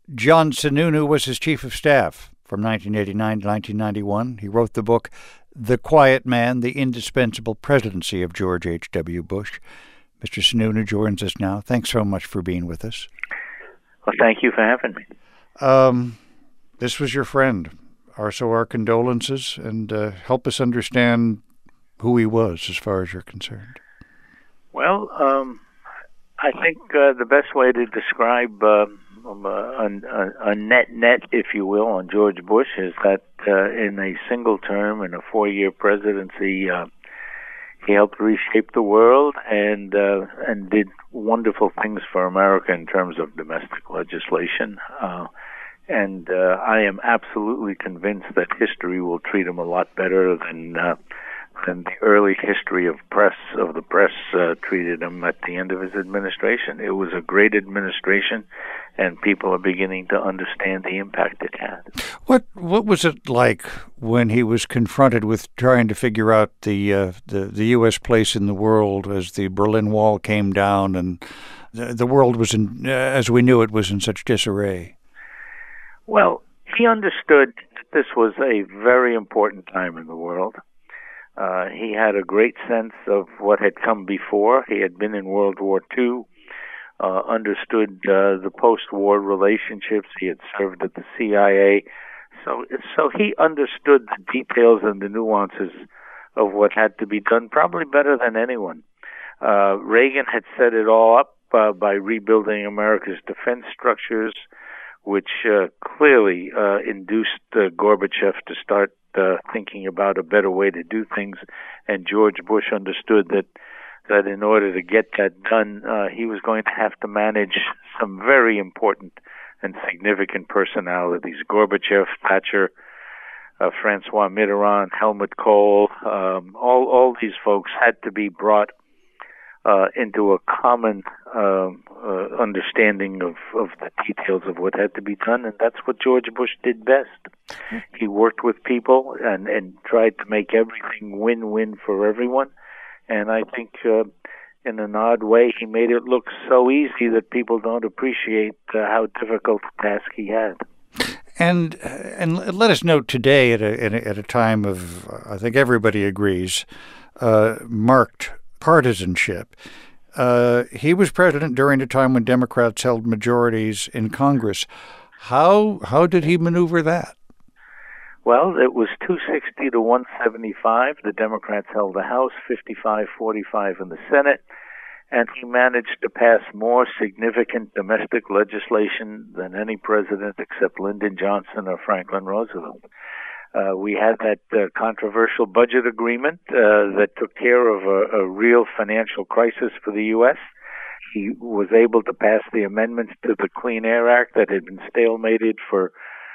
John Sununu was his chief of staff from 1989 to 1991. He wrote the book, The Quiet Man, The Indispensable Presidency of George H.W. Bush. Mr. Sununu joins us now. Thanks so much for being with us. Well, thank you for having me. This was your friend. So our condolences, and help us understand who he was as far as you're concerned. Well, I think the best way to describe a net, if you will, on George Bush is that in a single term, in a 4-year presidency, he helped reshape the world and did wonderful things for America in terms of domestic legislation. And I am absolutely convinced that history will treat him a lot better than the early history of the press treated him at the end of his administration. It was a great administration, and people are beginning to understand the impact it had. What was it like when he was confronted with trying to figure out the U.S. place in the world as the Berlin Wall came down and the world was as we knew it, was in such disarray? Well, he understood that this was a very important time in the world. He had a great sense of what had come before. He had been in World War II, understood the post-war relationships. He had served at the CIA. So he understood the details and the nuances of what had to be done probably better than anyone. Reagan had set it all up by rebuilding America's defense structures, which clearly induced Gorbachev to start thinking about a better way to do things. And George Bush understood that in order to get that done, he was going to have to manage some very important and significant personalities. Gorbachev, Thatcher, Francois Mitterrand, Helmut Kohl, all these folks had to be brought into a common understanding of the details of what had to be done, and that's what George Bush did best. He worked with people and tried to make everything win-win for everyone, and I think in an odd way he made it look so easy that people don't appreciate how difficult a task he had. And let us note today at a time of, I think everybody agrees, marked partisanship. He was president during a time when Democrats held majorities in Congress. How did he maneuver that? Well, it was 260 to 175. The Democrats held the House, 55-45 in the Senate, and he managed to pass more significant domestic legislation than any president except Lyndon Johnson or Franklin Roosevelt. We had that controversial budget agreement that took care of a real financial crisis for the U.S. He was able to pass the amendments to the Clean Air Act that had been stalemated for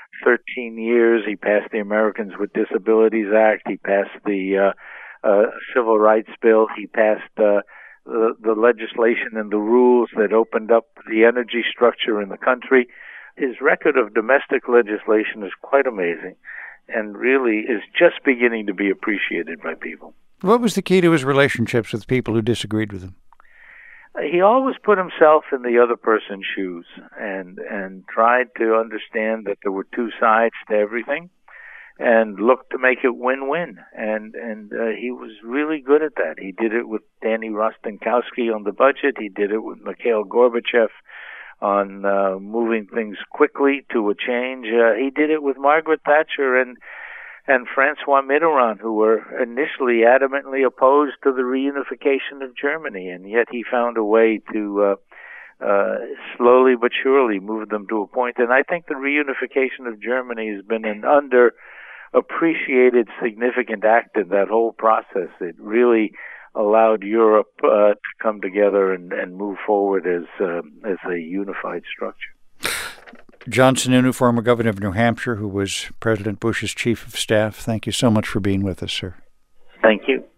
13 years. He passed the Americans with Disabilities Act. He passed the Civil Rights Bill. He passed the legislation and the rules that opened up the energy structure in the country. His record of domestic legislation is quite amazing, and really is just beginning to be appreciated by people. What was the key to his relationships with people who disagreed with him? He always put himself in the other person's shoes and tried to understand that there were two sides to everything and looked to make it win-win. And he was really good at that. He did it with Danny Rostenkowski on the budget. He did it with Mikhail Gorbachev on moving things quickly to a change. He did it with Margaret Thatcher and Francois Mitterrand, who were initially adamantly opposed to the reunification of Germany, and yet he found a way to slowly but surely move them to a point. And I think the reunification of Germany has been an underappreciated, significant act in that whole process. It really allowed Europe to come together and move forward as a unified structure. John Sununu, former governor of New Hampshire, who was President Bush's chief of staff, thank you so much for being with us, sir. Thank you.